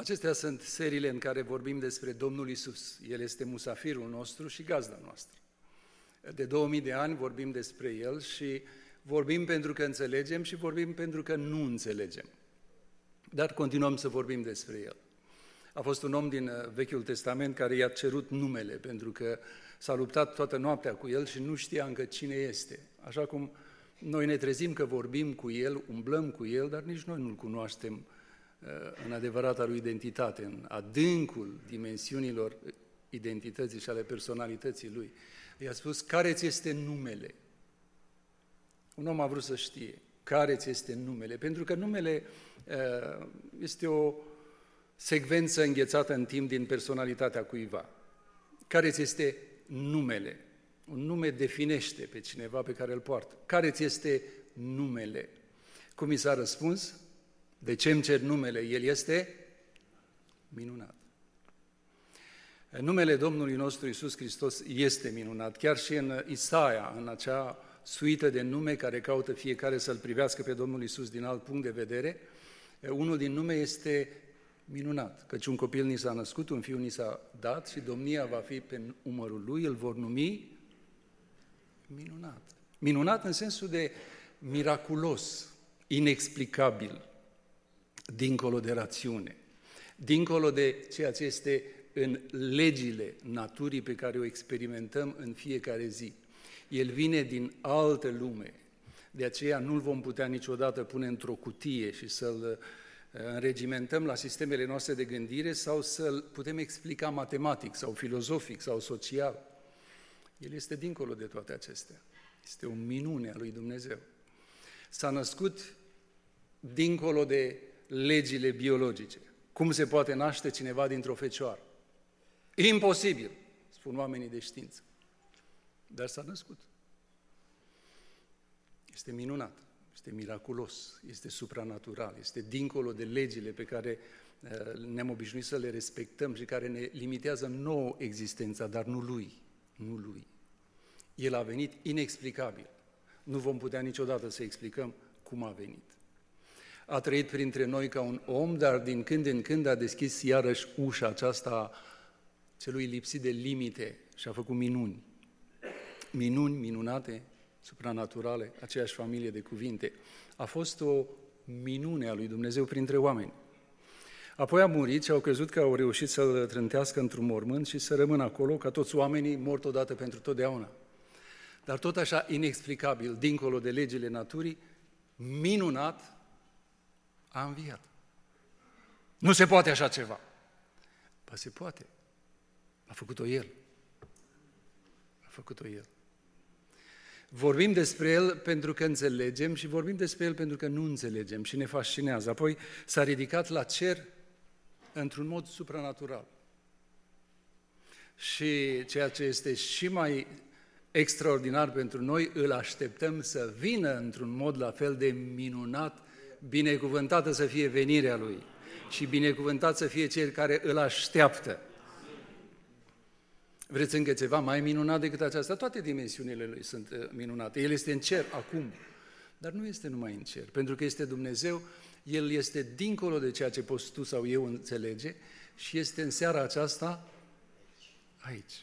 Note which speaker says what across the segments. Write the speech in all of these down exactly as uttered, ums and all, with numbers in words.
Speaker 1: Acestea sunt seriile în care vorbim despre Domnul Iisus. El este musafirul nostru și gazda noastră. De două mii de ani vorbim despre El și vorbim pentru că înțelegem și vorbim pentru că nu înțelegem. Dar continuăm să vorbim despre El. A fost un om din Vechiul Testament care i-a cerut numele, pentru că s-a luptat toată noaptea cu El și nu știa încă cine este. Așa cum noi ne trezim că vorbim cu El, umblăm cu El, dar nici noi nu-L cunoaștem în adevărata lui identitate, în adâncul dimensiunilor identității și ale personalității Lui. I-a spus, care ți este numele? Un om a vrut să știe care ți este numele, pentru că numele este o secvență înghețată în timp din personalitatea cuiva. Care ți este numele? Un nume definește pe cineva pe care îl poartă. Care ți este numele? Cum i s-a răspuns? De ce îmi cer numele? El este minunat. Numele Domnului nostru Iisus Hristos este minunat. Chiar și în Isaia, în acea suită de nume care caută fiecare să-L privească pe Domnul Iisus din alt punct de vedere, unul din nume este minunat, căci un copil ni s-a născut, un fiu ni s-a dat și domnia va fi pe umărul lui, îl vor numi minunat. Minunat în sensul de miraculos, inexplicabil, dincolo de rațiune, dincolo de ceea ce este în legile naturii pe care o experimentăm în fiecare zi. El vine din altă lume, de aceea nu-l vom putea niciodată pune într-o cutie și să-l înregimentăm la sistemele noastre de gândire sau să-l putem explica matematic sau filozofic sau social. El este dincolo de toate acestea. Este o minune a lui Dumnezeu. S-a născut dincolo de legile biologice. Cum se poate naște cineva dintr-o fecioară? Imposibil, spun oamenii de știință. Dar s-a născut. Este minunat, este miraculos, este supranatural, este dincolo de legile pe care ne-am obișnuit să le respectăm și care ne limitează nouă existența, dar nu Lui, nu Lui. El a venit inexplicabil. Nu vom putea niciodată să explicăm cum a venit. A trăit printre noi ca un om, dar din când în când a deschis iarăși ușa aceasta celui lipsit de limite și a făcut minuni. Minuni minunate, supranaturale, aceeași familie de cuvinte. A fost o minune a lui Dumnezeu printre oameni. Apoi a murit și au crezut că au reușit să-L trântească într-un mormânt și să rămână acolo, ca toți oamenii mort odată pentru totdeauna. Dar tot așa inexplicabil, dincolo de legile naturii, minunat, a înviat. Nu se poate așa ceva. Ba se poate. A făcut-o El. A făcut-o El. Vorbim despre El pentru că înțelegem și vorbim despre El pentru că nu înțelegem și ne fascinează. Apoi s-a ridicat la cer într-un mod supranatural. Și ceea ce este și mai extraordinar pentru noi, îl așteptăm să vină într-un mod la fel de minunat, binecuvântată să fie venirea Lui și binecuvântat să fie cel care îl așteaptă. Vreți încă ceva mai minunat decât aceasta? Toate dimensiunile Lui sunt minunate. El este în cer acum, dar nu este numai în cer, pentru că este Dumnezeu, El este dincolo de ceea ce poți tu sau eu înțelege și este în seara aceasta aici.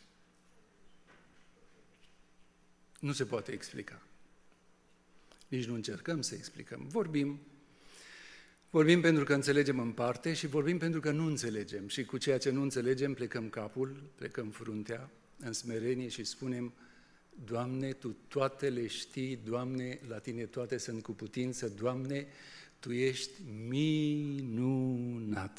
Speaker 1: Nu se poate explica. Nici nu încercăm să explicăm. Vorbim, vorbim pentru că înțelegem în parte și vorbim pentru că nu înțelegem. Și cu ceea ce nu înțelegem plecăm capul, plecăm fruntea în smerenie și spunem, Doamne, Tu toate le știi, Doamne, la Tine toate sunt cu putință, Doamne, Tu ești minunat.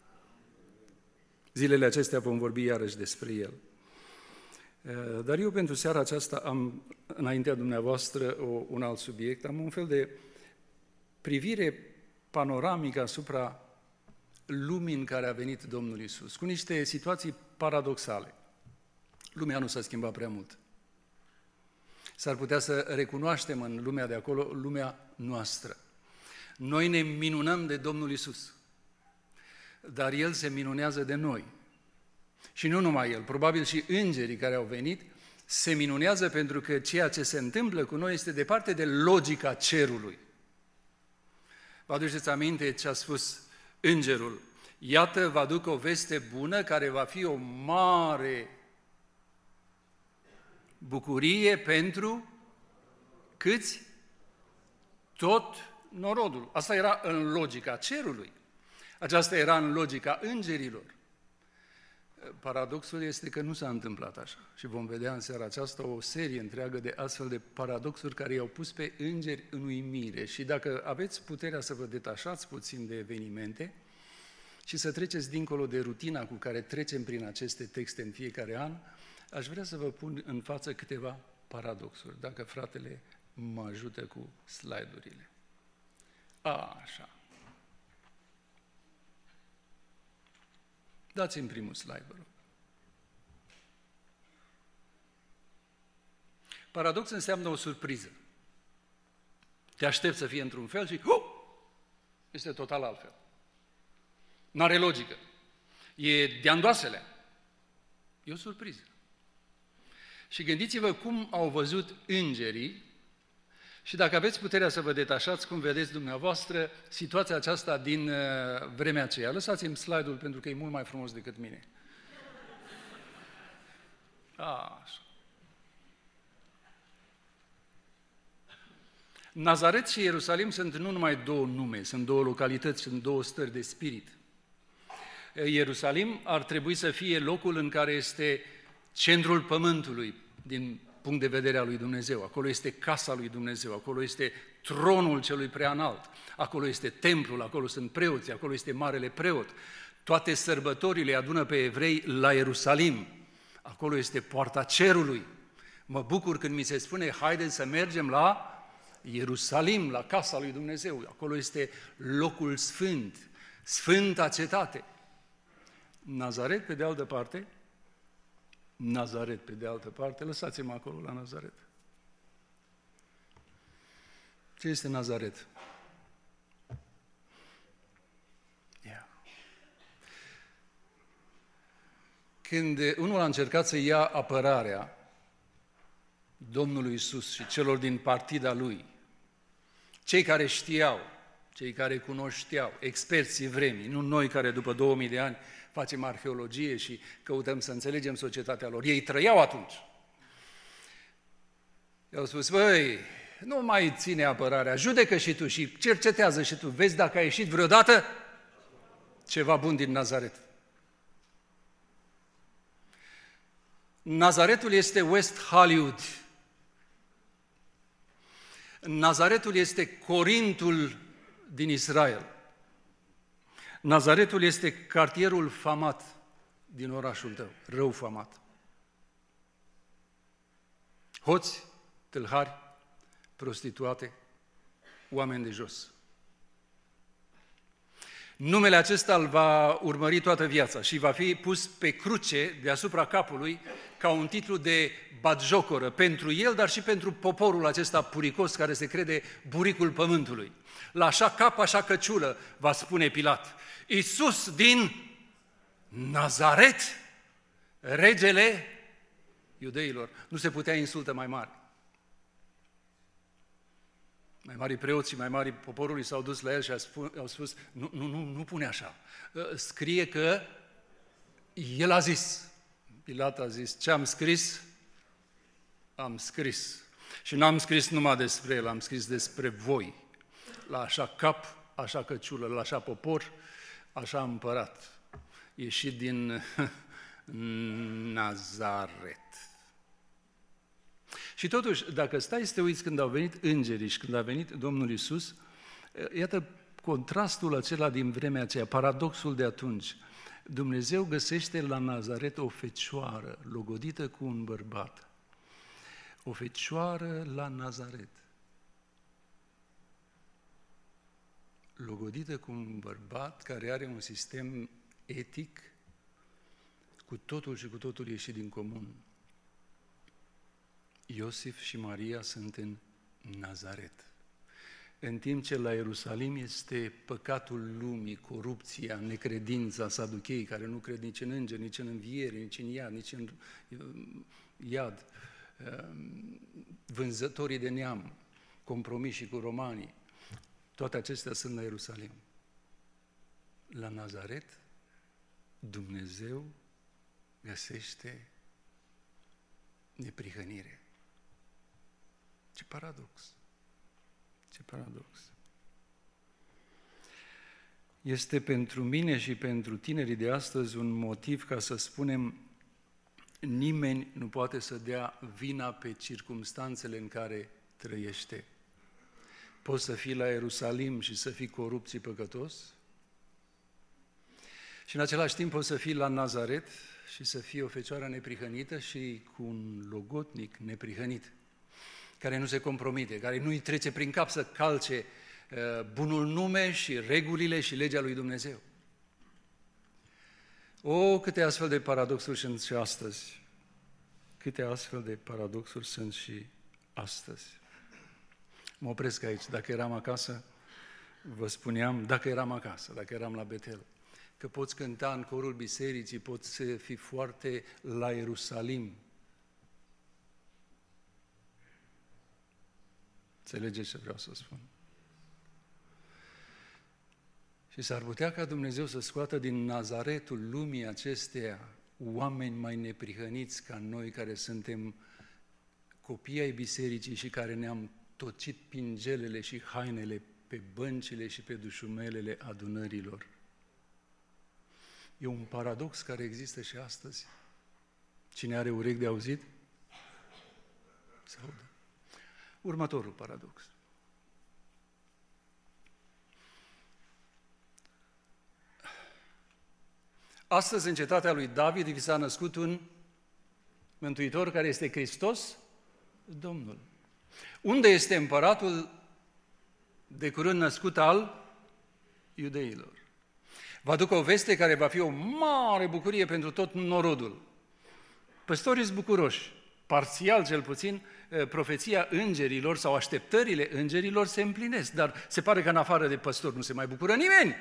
Speaker 1: Zilele acestea vom vorbi iarăși despre El. Dar eu pentru seara aceasta am înaintea dumneavoastră o, un alt subiect, am un fel de privire panoramică asupra lumii în care a venit Domnul Iisus, cu niște situații paradoxale. Lumea nu s-a schimbat prea mult. S-ar putea să recunoaștem în lumea de acolo lumea noastră. Noi ne minunăm de Domnul Iisus, dar El se minunează de noi. Și nu numai El, probabil și îngerii care au venit se minunează pentru că ceea ce se întâmplă cu noi este departe de logica cerului. Vă aduceți aminte ce a spus îngerul Iată, vă aduc o veste bună care va fi o mare bucurie pentru câți? Tot norodul. Asta era în logica cerului. Aceasta era în logica îngerilor. Paradoxul este că nu s-a întâmplat așa. Și vom vedea în seara aceasta o serie întreagă de astfel de paradoxuri care i-au pus pe îngeri în uimire. Și dacă aveți puterea să vă detașați puțin de evenimente și să treceți dincolo de rutina cu care trecem prin aceste texte în fiecare an, aș vrea să vă pun în față câteva paradoxuri, dacă fratele mă ajută cu slide-urile. Așa. Dați-mi primul slide, vă rog. Paradox înseamnă o surpriză. Te aștepți să fie într-un fel și uh, este total altfel. N-are logică. E de-andoaselea. E o surpriză. Și gândiți-vă cum au văzut îngerii și dacă aveți puterea să vă detașați, cum vedeți dumneavoastră, situația aceasta din uh, vremea aceea. Lăsați-mi slide-ul pentru că e mult mai frumos decât mine. Așa. Nazaret și Ierusalim sunt nu numai două nume, sunt două localități, sunt două stări de spirit. Ierusalim ar trebui să fie locul în care este centrul pământului, din punct de vedere al lui Dumnezeu. Acolo este casa lui Dumnezeu, acolo este tronul celui preanalt, acolo este templul, acolo sunt preoții, acolo este marele preot. Toate sărbătorile adună pe evrei la Ierusalim. Acolo este poarta cerului. Mă bucur când mi se spune, haideți să mergem la Ierusalim, la casa lui Dumnezeu. Acolo este locul sfânt, sfânta cetate. Nazaret, pe de altă parte, Nazaret, pe de altă parte, lăsați-mă acolo la Nazaret. Ce este Nazaret? Yeah. Când unul a încercat să ia apărarea Domnului Iisus și celor din partida Lui, cei care știau, cei care cunoșteau, experții vremii, nu noi care după două mii de ani facem arheologie și căutăm să înțelegem societatea lor. Ei trăiau atunci. I-au spus, băi, nu mai ține apărarea, judecă și tu și cercetează și tu, vezi dacă a ieșit vreodată ceva bun din Nazaret. Nazaretul este West Hollywood. Nazaretul este Corintul din Israel. Nazaretul este cartierul famat din orașul tău, rău famat. Hoți, tâlhari, prostituate, oameni de jos. Numele acesta îl va urmări toată viața și va fi pus pe cruce deasupra capului ca un titlu de batjocoră pentru el, dar și pentru poporul acesta puricos care se crede buricul pământului. La așa cap, așa căciulă, va spune Pilat. Iisus din Nazaret, regele iudeilor. Nu se putea insultă mai mare. Mai mari preoți și mai mari poporului s-au dus la el și au spus, nu, nu, nu, nu pune așa, scrie că el a zis. Pilat a zis, ce am scris? Am scris. Și n-am scris numai despre el, am scris despre voi. La așa cap, așa căciulă, la așa popor, așa împărat. Ieșit din Nazaret. Și totuși, dacă stai să te uiți când au venit îngerii și când a venit Domnul Iisus, iată contrastul acela din vremea aceea, paradoxul de atunci. Dumnezeu găsește la Nazaret o fecioară logodită cu un bărbat. O fecioară la Nazaret. Logodită cu un bărbat care are un sistem etic cu totul și cu totul ieșit din comun. Iosif și Maria sunt în Nazaret. În timp ce la Ierusalim este păcatul lumii, corupția, necredința, saducheii care nu cred nici în îngeri, nici în înviere, nici în iad, nici în iad, vânzătorii de neam, compromiși cu romanii, toate acestea sunt la Ierusalim. La Nazaret Dumnezeu găsește neprihănire. Ce paradox! Ce paradox! Este pentru mine și pentru tinerii de astăzi un motiv ca să spunem: nimeni nu poate să dea vina pe circumstanțele în care trăiește. Poți să fii la Ierusalim și să fii corupt și păcătos, și în același timp poți să fii la Nazaret și să fii o fecioară neprihănită și cu un logotnic neprihănit, care nu se compromite, care nu-i trece prin cap să calce uh, bunul nume și regulile și legea lui Dumnezeu. O, câte astfel de paradoxuri sunt și astăzi! Câte astfel de paradoxuri sunt și astăzi! Mă opresc aici. Dacă eram acasă, vă spuneam, dacă eram acasă, dacă eram la Betel, că poți cânta în corul bisericii, poți fi foarte la Ierusalim. Înțelegeți ce vreau să spun? Și s-ar putea ca Dumnezeu să scoată din Nazaretul lumii acesteia oameni mai neprihăniți ca noi, care suntem copii ai bisericii și care ne-am tocit pingelele și hainele pe băncile și pe dușumelele adunărilor. E un paradox care există și astăzi. Cine are urechi de auzit? Să audă. Următorul paradox. Astăzi, în cetatea lui David, vi s-a născut un Mântuitor care este Hristos, Domnul. Unde este împăratul de curând născut al iudeilor? Vă aduc o veste care va fi o mare bucurie pentru tot norodul. Păstorii sunt bucuroși, parțial cel puțin, profeția îngerilor sau așteptările îngerilor se împlinesc, dar se pare că în afară de păstori nu se mai bucură nimeni.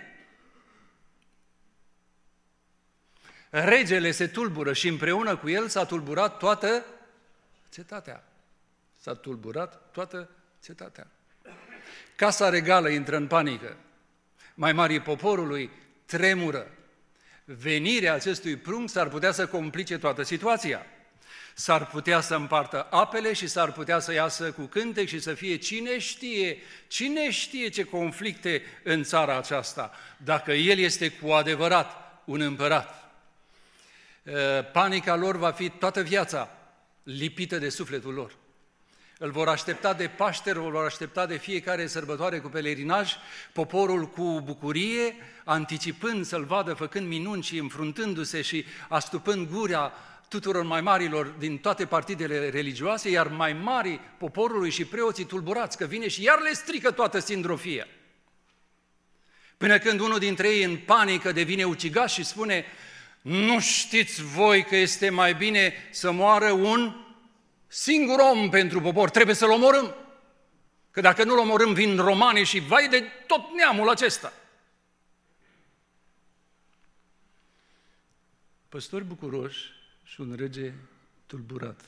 Speaker 1: Regele se tulbură și împreună cu el s-a tulburat toată cetatea. S-a tulburat toată cetatea. Casa regală intră în panică. Mai marii poporului tremură. Venirea acestui prunc s-ar putea să complice toată situația. S-ar putea să împartă apele și s-ar putea să iasă cu cântec și să fie cine știe, cine știe ce conflicte în țara aceasta, dacă el este cu adevărat un împărat. Panica lor va fi toată viața lipită de sufletul lor. Îl vor aștepta de Paște, îl vor aștepta de fiecare sărbătoare cu pelerinaj, poporul cu bucurie, anticipând să-l vadă făcând minuni și înfruntându-se și astupând gura tuturor mai marilor din toate partidele religioase, iar mai mari poporului și preoții tulburați, că vine și iar le strică toată sindrofia. Până când unul dintre ei în panică devine ucigaș și spune: nu știți voi că este mai bine să moară un singur om pentru popor, trebuie să-l omorâm. Că dacă nu-l omorâm, vin romanii și vai de tot neamul acesta. Păstori bucuroși și un rege tulburat.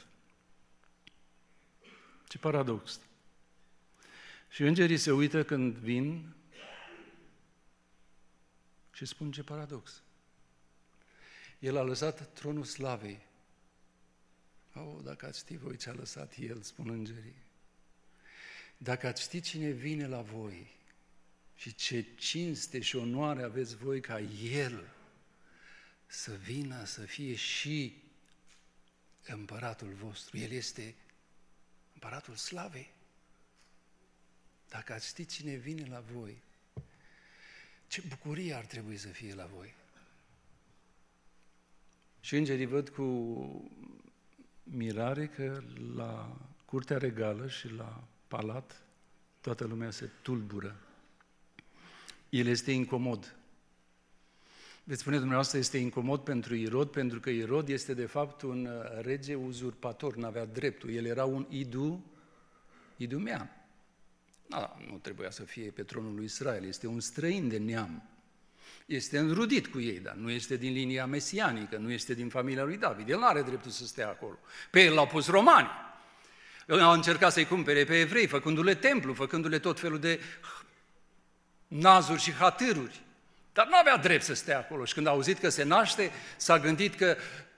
Speaker 1: Ce paradox! Și îngerii se uită când vin și spun: ce paradox! El a lăsat tronul slavei. Oh, dacă ați ști voi ce a lăsat El, spun îngerii. Dacă ați ști cine vine la voi și ce cinste și onoare aveți voi ca El să vină, să fie și împăratul vostru. El este împăratul slavei. Dacă ați ști cine vine la voi, ce bucurie ar trebui să fie la voi. Și îngerii văd cu mirare că la curtea regală și la palat toată lumea se tulbură. El este incomod. Veți spune dumneavoastră, este incomod pentru Irod, pentru că Irod este de fapt un rege uzurpator, n-avea dreptul. El era un idu, idumean. Da, nu trebuia să fie pe tronul lui Israel, este un străin de neam. Este înrudit cu ei, dar nu este din linia mesianică, nu este din familia lui David. El nu are dreptul să stea acolo. Pe el l-au pus romani. Au încercat să-i cumpere pe evrei, făcându-le templu, făcându-le tot felul de nazuri și hatâruri. Dar nu avea drept să stea acolo și când a auzit că se naște, s-a gândit că...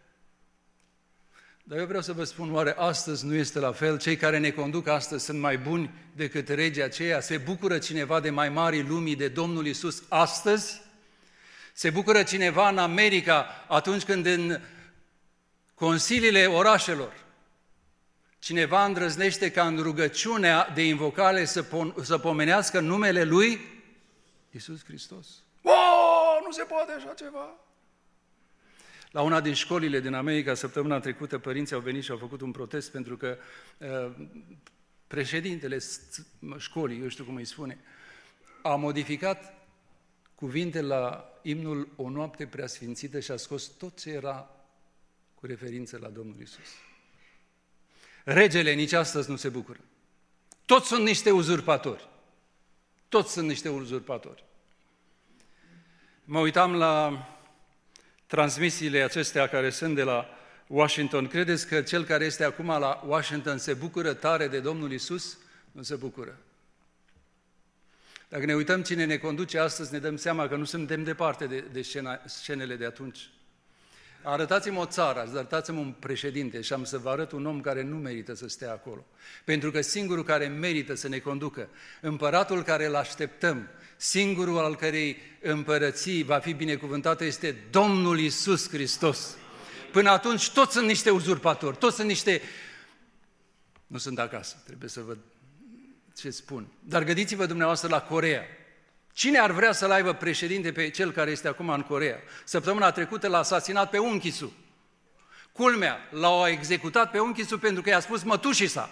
Speaker 1: Dar eu vreau să vă spun, oare astăzi nu este la fel? Cei care ne conduc astăzi sunt mai buni decât regii aceia? Se bucură cineva de mai mari lumii de Domnul Iisus astăzi? Se bucură cineva în America atunci când în consiliile orașelor cineva îndrăznește ca în rugăciunea de invocare să, pon, să pomenească numele lui Iisus Hristos? O, nu se poate așa ceva! La una din școlile din America, săptămâna trecută, părinții au venit și au făcut un protest pentru că uh, președintele școlii, eu știu cum îi spune, a modificat cuvinte la imnul O noapte preasfințită și a scos tot ce era cu referință la Domnul Iisus. Regele nici astăzi nu se bucură. Toți sunt niște uzurpatori. Toți sunt niște uzurpatori. Mă uitam la transmisiile acestea care sunt de la Washington. Credeți că cel care este acum la Washington se bucură tare de Domnul Iisus? Nu se bucură. Dacă ne uităm cine ne conduce astăzi, ne dăm seama că nu suntem departe de, de scena, scenele de atunci. Arătați-mi o țară, arătați-mi un președinte și am să vă arăt un om care nu merită să stea acolo. Pentru că singurul care merită să ne conducă, împăratul care îl așteptăm, singurul al cărei împărății va fi binecuvântată este Domnul Iisus Hristos. Până atunci toți sunt niște uzurpatori, toți sunt niște... Nu sunt acasă, trebuie să văd ce spun. Dar gândiți-vă dumneavoastră la Coreea. Cine ar vrea să-l aibă președinte pe cel care este acum în Coreea? Săptămâna trecută l-a asasinat pe unchisul. Culmea, l-au executat pe unchisul pentru că i-a spus mătușii sa.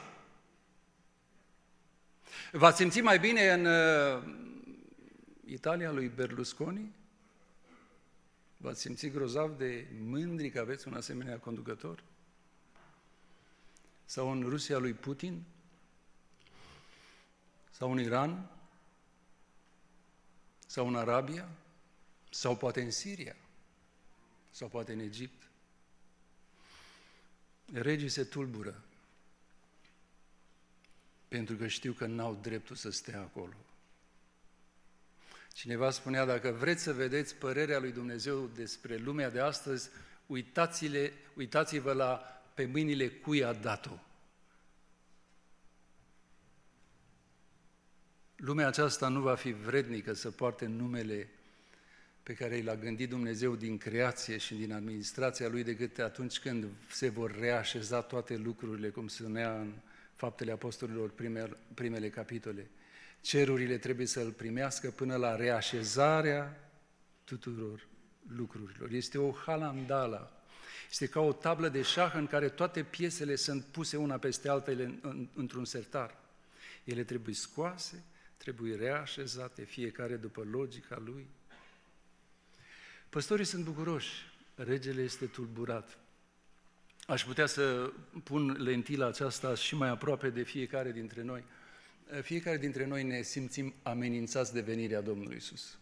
Speaker 1: V-ați simțit mai bine în uh, Italia lui Berlusconi? V-ați simțit grozav de mândri că aveți un asemenea conducător? Sau în Rusia lui Putin? Sau în Iran? Sau în Arabia? Sau poate în Siria? Sau poate în Egipt? Regii se tulbură pentru că știu că n-au dreptul să stea acolo. Cineva spunea, dacă vreți să vedeți părerea lui Dumnezeu despre lumea de astăzi, uitați-le, uitați-vă la pe mâinile cui a dat-o. Lumea aceasta nu va fi vrednică să poarte numele pe care l-a gândit Dumnezeu din creație și din administrația Lui decât atunci când se vor reașeza toate lucrurile, cum se spunea în Faptele Apostolilor, primele, primele capitole. Cerurile trebuie să îl primească până la reașezarea tuturor lucrurilor. Este o halandală. Este ca o tablă de șah în care toate piesele sunt puse una peste altele într-un sertar. Ele trebuie scoase, trebuie reașezate, fiecare după logica lui. Păstorii sunt bucuroși, regele este tulburat. Aș putea să pun lentila aceasta și mai aproape de fiecare dintre noi. Fiecare dintre noi ne simțim amenințați de venirea Domnului Iisus.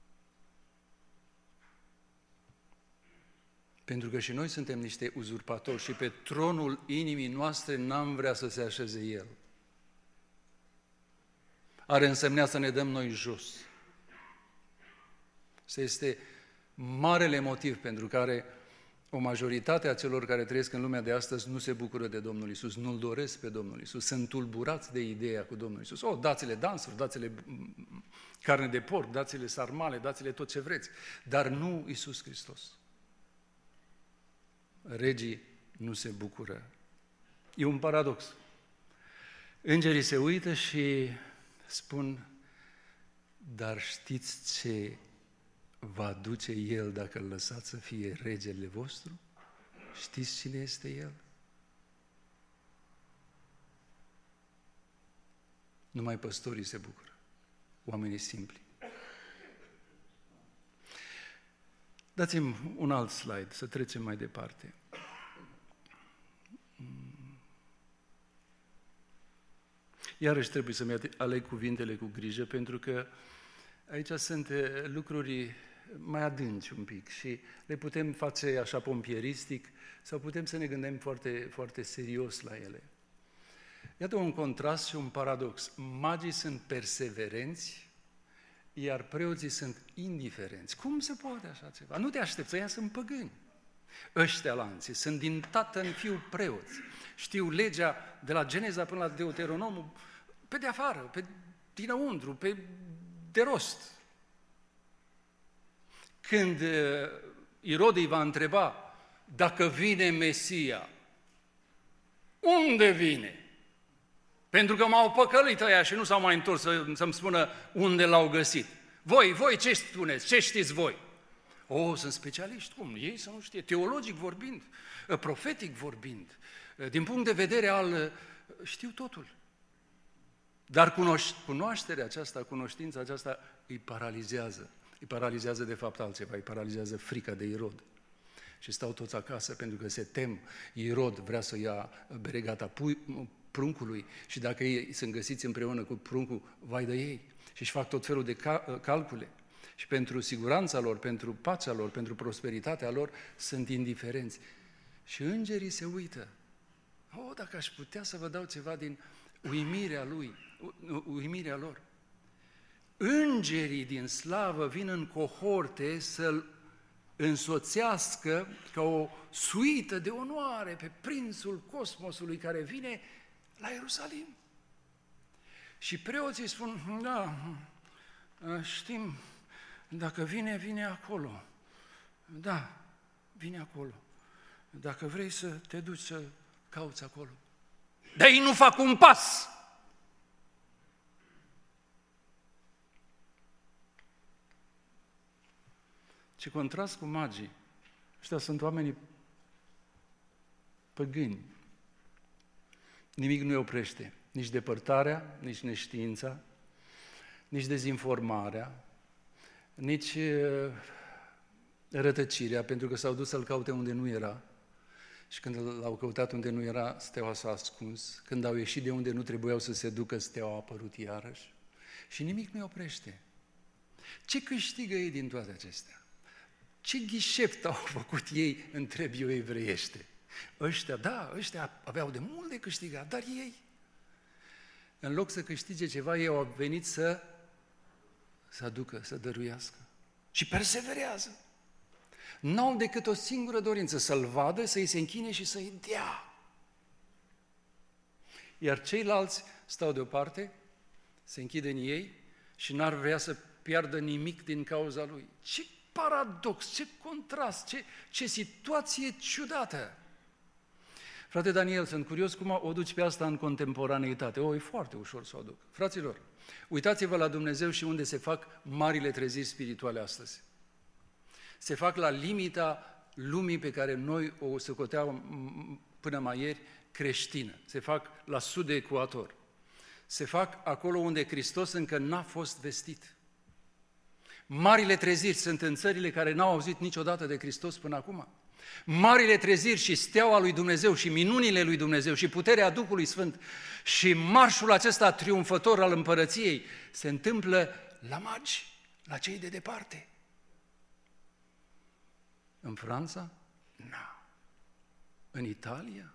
Speaker 1: Pentru că și noi suntem niște uzurpatori și pe tronul inimii noastre n-am vrea să se așeze El. Ar însemna să ne dăm noi jos. Asta este marele motiv pentru care o majoritate a celor care trăiesc în lumea de astăzi nu se bucură de Domnul Iisus, nu-L doresc pe Domnul Iisus, sunt tulburați de ideea cu Domnul Iisus. O, dați-le dansuri, dați-le carne de porc, dați-le sarmale, dați-le tot ce vreți, dar nu Iisus Hristos. Regii nu se bucură. E un paradox. Îngerii se uită și spun, dar știți ce va duce El dacă îl lăsați să fie regele vostru? Știți cine este El? Numai păstorii se bucură, oamenii simpli. Dați-mi un alt slide, să trecem mai departe. Iarăși trebuie să-mi aleg cuvintele cu grijă, pentru că aici sunt lucruri mai adânci un pic și le putem face așa pompieristic sau putem să ne gândim foarte, foarte serios la ele. Iată un contrast și un paradox. Magii sunt perseverenți, iar preoții sunt indiferenți. Cum se poate așa ceva? Nu te aștepți, ăia sunt păgâni. Ăștia lanții sunt din tată în fiu preoți. Știu legea de la Geneza până la Deuteronomul pe de afară, pe dinăuntru, pe de rost. Când Irod îi va întreba dacă vine Mesia, unde vine? Pentru că m-au păcălit ăia și nu s-au mai întors să, să-mi spună unde l-au găsit. Voi, voi ce spuneți? Ce știți voi? O, sunt specialiști. Cum? Ei să nu știe. Teologic vorbind, profetic vorbind, din punct de vedere al... știu totul. Dar cunoașterea aceasta, cunoștința aceasta îi paralizează. Îi paralizează de fapt altceva, îi paralizează frica de Irod. Și stau toți acasă pentru că se tem. Irod vrea să ia beregata pruncului și dacă ei sunt găsiți împreună cu pruncul, vai de ei. Și își fac tot felul de calcule. Și pentru siguranța lor, pentru pacea lor, pentru prosperitatea lor, sunt indiferenți. Și îngerii se uită. O, dacă aș putea să vă dau ceva din uimirea lui, uimirea lor. Îngerii din slavă vin în cohorte să-l însoțească ca o suită de onoare pe prințul cosmosului care vine la Ierusalim. Și preoții spun, da, știm, dacă vine, vine acolo. Da, vine acolo. Dacă vrei să te duci să cauți acolo. Dar ei nu fac un pas. Ce contrast cu magii. Ăștia sunt oamenii păgâni. Nimic nu îi oprește. Nici depărtarea, nici neștiința, nici dezinformarea, nici uh, rătăcirea, pentru că s-au dus să-l caute unde nu era. Și când l-au căutat unde nu era, steaua s-a ascuns. Când au ieșit de unde nu trebuiau să se ducă, steaua a apărut iarăși. Și nimic nu îi oprește. Ce câștigă ei din toate acestea? Ce ghișept au făcut ei, întreb eu evreiește? Ăștia, da, ăștia aveau de mult de câștigat, dar ei, în loc să câștige ceva, ei au venit să, să aducă, să dăruiască. Și perseverează. N-au decât o singură dorință, să-l vadă, să-i se închine și să-i dea. Iar ceilalți stau deoparte, se închid în ei și n-ar vrea să piardă nimic din cauza lui. Ce paradox, ce contrast, ce, ce situație ciudată! Frate Daniel, sunt curios cum o duci pe asta în contemporaneitate. O, e foarte ușor să o duc. Fraților, uitați-vă la Dumnezeu și unde se fac marile treziri spirituale astăzi. Se fac la limita lumii pe care noi o socoteam până mai ieri creștină. Se fac la sud de ecuator. Se fac acolo unde Hristos încă n-a fost vestit. Marile treziri sunt în țările care n-au auzit niciodată de Hristos până acum. Marile treziri și steaua lui Dumnezeu și minunile lui Dumnezeu și puterea Duhului Sfânt și marșul acesta triumfător al împărăției se întâmplă la magi, la cei de departe. În Franța? Na. În Italia?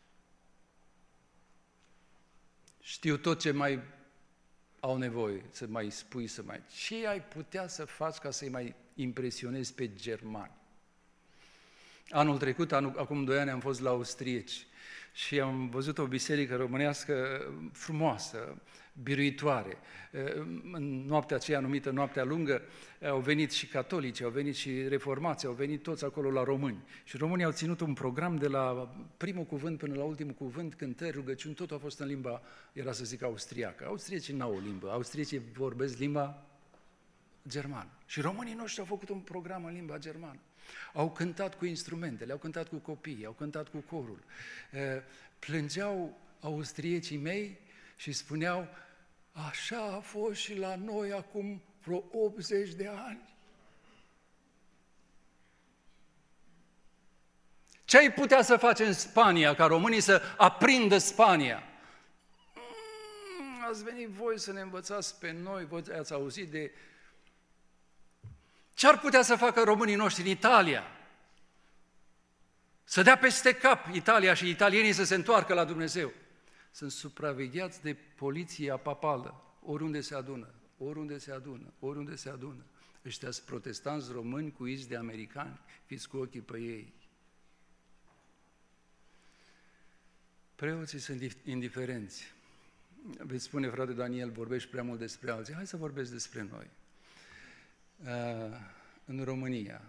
Speaker 1: Știu tot ce mai au nevoie, să mai spui, să mai... Ce ai putea să faci ca să-i mai impresionezi pe germani? Anul trecut, anul, acum doi ani, am fost la austrieci și am văzut o biserică românească frumoasă, biruitoare. În noaptea aceea numită Noaptea Lungă au venit și catolici, au venit și reformați, au venit toți acolo la români. Și românii au ținut un program de la primul cuvânt până la ultimul cuvânt, cântări, rugăciuni, totul a fost în limba, era să zic austriacă. Austriecii n-au o limbă, austriecii vorbesc limba germană. Și românii noștri au făcut un program în limba germană. Au cântat cu instrumentele, au cântat cu copiii, au cântat cu corul. Plângeau austriecii mei și spuneau, așa a fost și la noi acum vreo optzeci de ani. Ce ai putea să faci în Spania, ca românii să aprindă Spania? Mm, ați venit voi să ne învățați pe noi, voi ați auzit de... Ce ar putea să facă românii noștri în Italia? Să dea peste cap Italia și italienii să se întoarcă la Dumnezeu. Sunt supravegheați de poliția papală, oriunde se adună. oriunde se adună, oriunde se adună. Ăștia sunt protestanți români cu iți de americani, fiți cu ochii pe ei. Preoții sunt indiferenți. Veți spune, frate Daniel, vorbești prea mult despre alții. Hai să vorbesc despre noi. În România,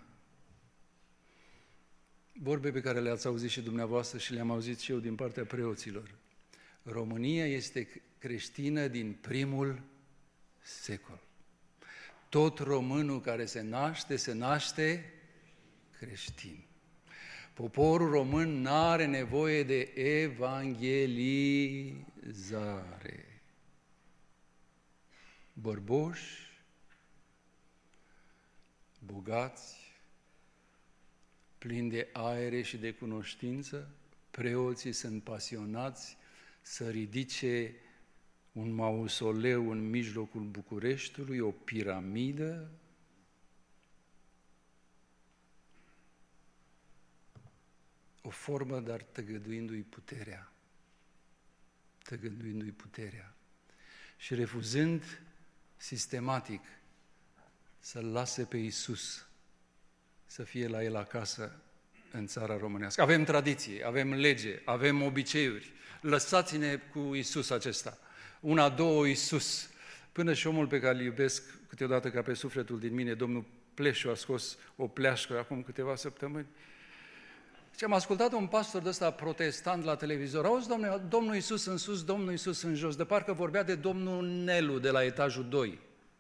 Speaker 1: vorbe pe care le-ați auzit și dumneavoastră și le-am auzit și eu din partea preoților. România este creștină din primul secol. Tot românul care se naște, se naște creștin. Poporul român n-are nevoie de evangelizare. Bărboși, bogați, plini de aere și de cunoștință, preoții sunt pasionați să ridice un mausoleu în mijlocul Bucureștiului, o piramidă, o formă, dar tăgăduindu-i puterea. Tăgăduindu-i puterea. Și refuzând sistematic să-L lase pe Iisus să fie la El acasă în țara românească. Avem tradiție, avem lege, avem obiceiuri. Lăsați-ne cu Iisus acesta. Una, două, Iisus. Până și omul pe care îl iubesc câteodată ca pe sufletul din mine, domnul Pleșu, a scos o pleașcă acum câteva săptămâni. Și am ascultat un pastor de ăsta protestant la televizor. Auzi, domnule, Domnul Iisus în sus, Domnul Iisus în jos. De parcă vorbea de domnul Nelu de la etajul doi.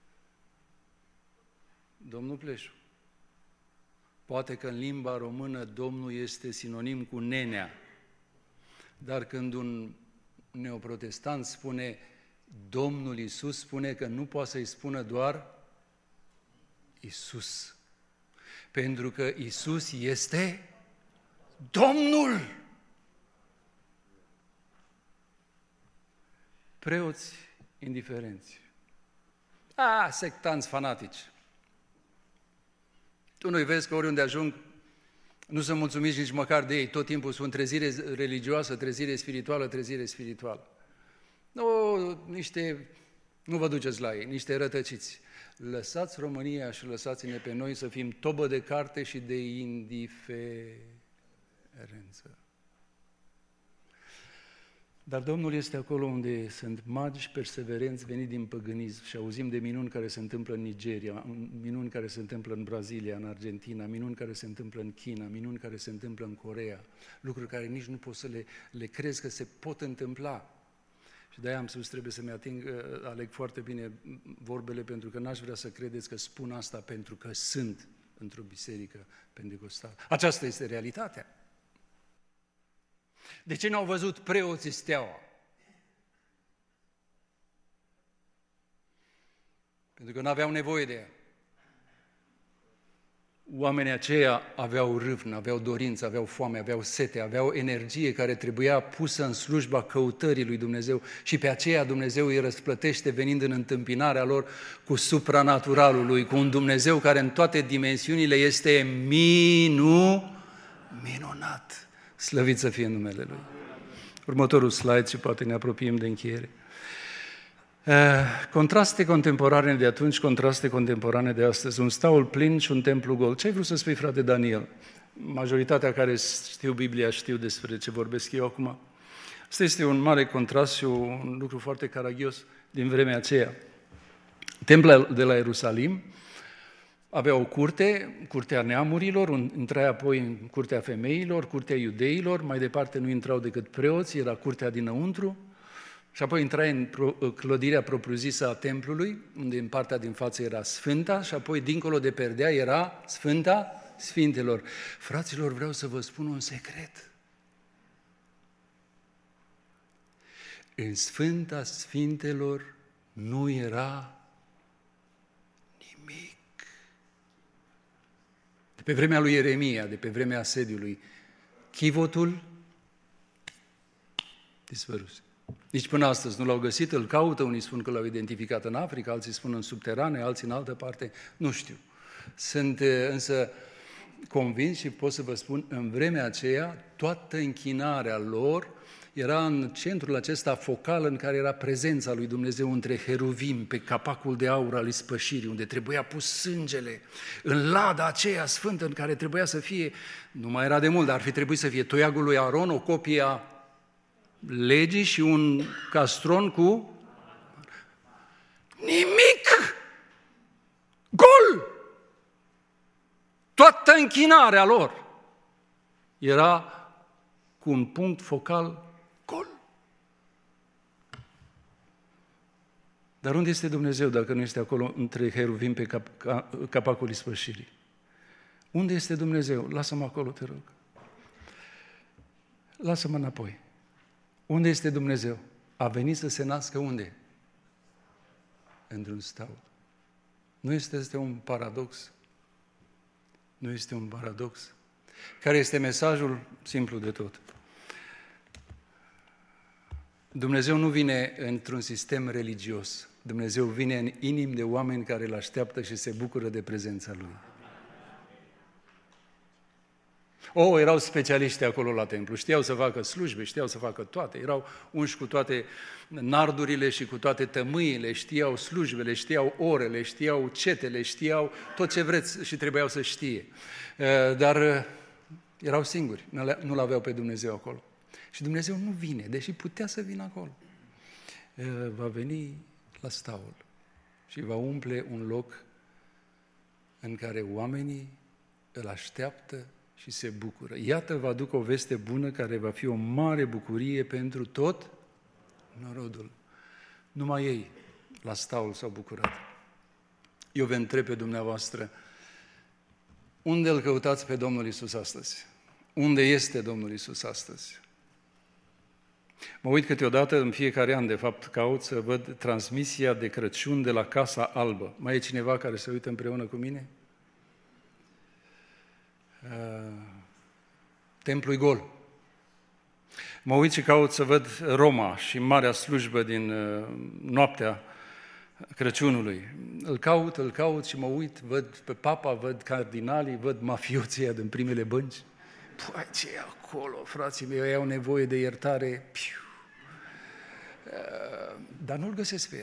Speaker 1: Domnul Pleșu. Poate că în limba română Domnul este sinonim cu nenea. Dar când un neoprotestant spune Domnul Iisus, spune că nu poate să-i spună doar Iisus. Pentru că Iisus este Domnul! Preoți indiferenți. A, sectanți fanatici. Tu nu-i vezi că oriunde ajung nu sunt mulțumiți nici măcar de ei, tot timpul spun trezire religioasă, trezire spirituală, trezire spirituală. Nu, niște, nu vă duceți la ei, niște rătăciți. Lăsați România și lăsați-ne pe noi să fim tobă de carte și de indiferență. Dar Domnul este acolo unde sunt magi perseverenți veniți din păgânism și auzim de minuni care se întâmplă în Nigeria, minuni care se întâmplă în Brazilia, în Argentina, minuni care se întâmplă în China, minuni care se întâmplă în Coreea, lucruri care nici nu poți să le, le crezi că se pot întâmpla. Și de-aia am spus, trebuie să-mi ating, aleg foarte bine vorbele, pentru că n-aș vrea să credeți că spun asta pentru că sunt într-o biserică pentecostală. Aceasta este realitatea. De ce n-au văzut preoții steaua? Pentru că n-aveau nevoie de ea. Oamenii aceia aveau râvnă, aveau dorință, aveau foame, aveau sete, aveau energie care trebuia pusă în slujba căutării lui Dumnezeu și pe aceea Dumnezeu îi răsplătește venind în întâmpinarea lor cu supranaturalul lui, cu un Dumnezeu care în toate dimensiunile este minu, minunat. Slăvit să fie numele Lui. Următorul slide și poate ne apropiem de încheiere. Contraste contemporane de atunci, contraste contemporane de astăzi. Un staul plin și un templu gol. Ce ai vrut să spui, frate Daniel? Majoritatea care știu Biblia știu despre ce vorbesc eu acum. Asta este un mare contrast și un lucru foarte caragios din vremea aceea. Templul de la Ierusalim avea o curte, curtea neamurilor, intra apoi în curtea femeilor, curtea iudeilor, mai departe nu intrau decât preoți, era curtea dinăuntru, și apoi intrai în clădirea propriu-zisă a templului, unde în partea din față era Sfânta, și apoi dincolo de perdea era Sfânta Sfintelor. Fraților, vreau să vă spun un secret. În Sfânta Sfintelor nu era nimic. De pe vremea lui Ieremia, de pe vremea asediului, chivotul dispăruse. Nici până astăzi nu l-au găsit, îl caută, unii spun că l-au identificat în Africa, alții spun în subterane, alții în altă parte, nu știu. Sunt însă convins și pot să vă spun, în vremea aceea, toată închinarea lor era în centrul acesta focal în care era prezența lui Dumnezeu între heruvim, pe capacul de aur al ispășirii, unde trebuia pus sângele, în lada aceea sfântă în care trebuia să fie, nu mai era de mult, dar ar fi trebuit să fie toiagul lui Aron, o copie a legii și un castron cu nimic! Gol! Toată închinarea lor era cu un punct focal gol. Dar unde este Dumnezeu dacă nu este acolo între heruvim pe cap, capacul ispășirii? Unde este Dumnezeu? Lasă-mă acolo, te rog. Lasă-mă înapoi. Unde este Dumnezeu? A venit să se nască unde? Într-un staul. Nu este, este un paradox? Nu este un paradox? Care este mesajul? Simplu de tot. Dumnezeu nu vine într-un sistem religios. Dumnezeu vine în inimi de oameni care îl așteaptă și se bucură de prezența Lui. Oh, erau specialiști acolo la templu, știau să facă slujbe, știau să facă toate, erau unși cu toate nardurile și cu toate tămâile, știau slujbele, știau orele, știau cetele, știau tot ce vreți și trebuiau să știe. Dar erau singuri, nu-L aveau pe Dumnezeu acolo. Și Dumnezeu nu vine, deși putea să vină acolo. Va veni la staul și va umple un loc în care oamenii îl așteaptă și se bucură. Iată, vă aduc o veste bună care va fi o mare bucurie pentru tot norodul. Numai ei la staul s-au bucurat. Eu vă întreb pe dumneavoastră, unde îl căutați pe Domnul Iisus astăzi? Unde este Domnul Iisus astăzi? Mă uit câteodată, în fiecare an, de fapt, caut să văd transmisia de Crăciun de la Casa Albă. Mai e cineva care se uită împreună cu mine? Uh, Templul gol. Mă uit și caut să văd Roma și marea slujbă din uh, noaptea Crăciunului. Îl caut, îl caut și mă uit, văd pe papa, văd cardinalii, văd mafioții ăia din primele bănci. Păi, ce e acolo, frații mei, ei au nevoie de iertare. Piu. Uh, dar nu-l găsesc pe el.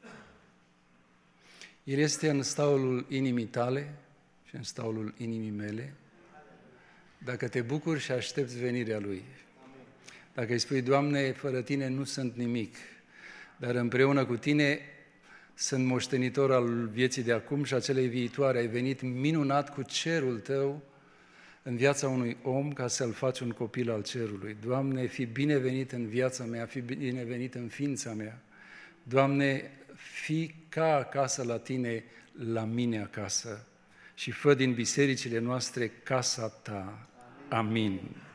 Speaker 1: El este în staulul inimii tale și în staulul inimii mele. Dacă te bucuri și aștepți venirea Lui. Dacă îi spui, Doamne, fără Tine nu sunt nimic, dar împreună cu Tine sunt moștenitor al vieții de acum și a celei viitoare. Ai venit minunat cu cerul Tău în viața unui om ca să-l faci un copil al cerului. Doamne, fi binevenit în viața mea, fi binevenit în ființa mea. Doamne, fi ca acasă la Tine, la mine acasă și fă din bisericile noastre casa Ta. Amin.